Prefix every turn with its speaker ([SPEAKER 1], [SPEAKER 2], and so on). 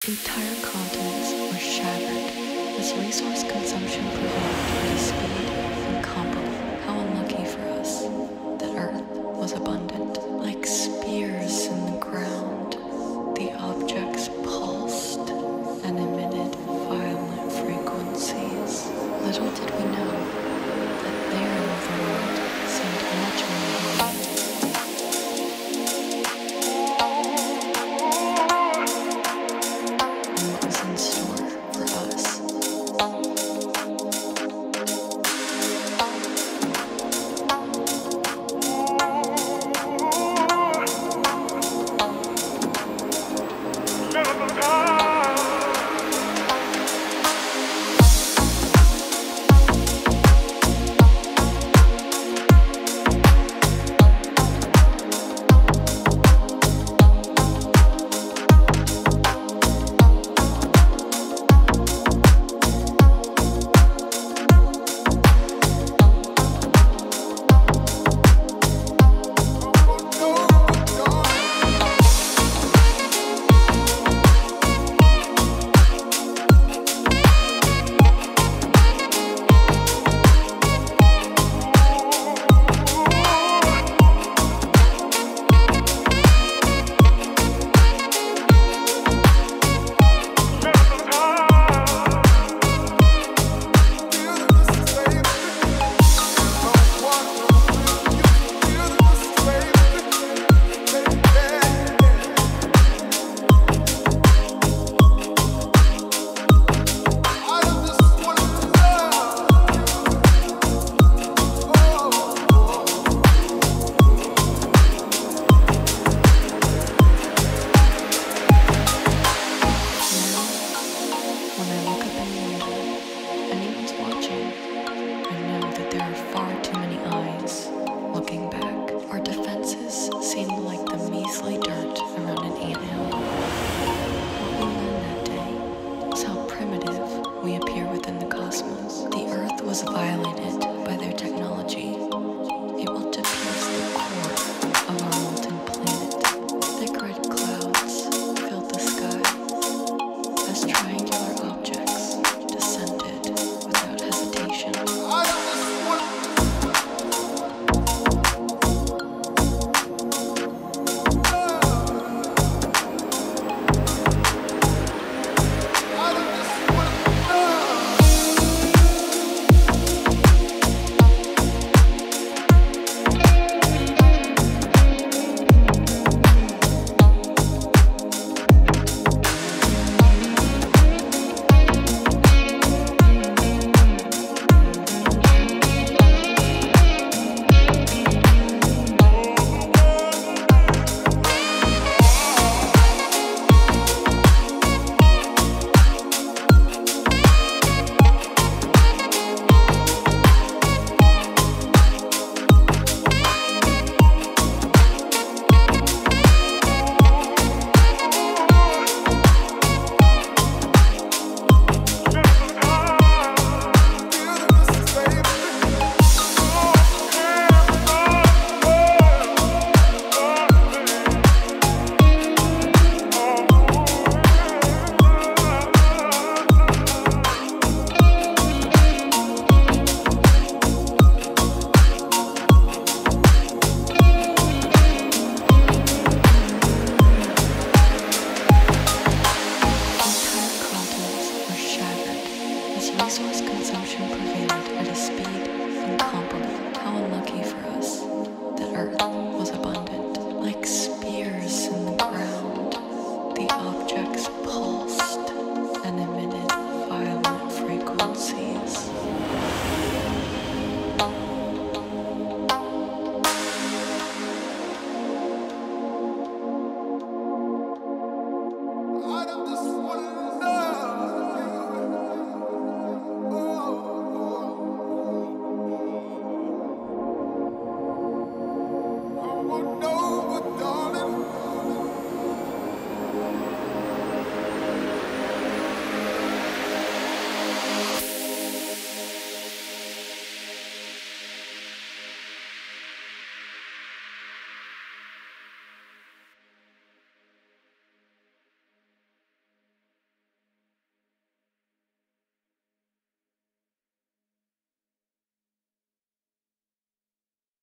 [SPEAKER 1] Entire continents were shattered as resource consumption prevailed at a speed incomparable. How unlucky for us that Earth was abundant. Like spears in the ground, the objects pulsed and emitted violent frequencies. Little did we know that their overworld seemed much more real. Was violated by their technology, able to pierce the core of our molten planet. Thick red clouds filled the sky as triangular objects descended without hesitation. Resource consumption prevailed at a speed incomparable. How unlucky for us that Earth was abundant. Like spears in the ground, the objects pulled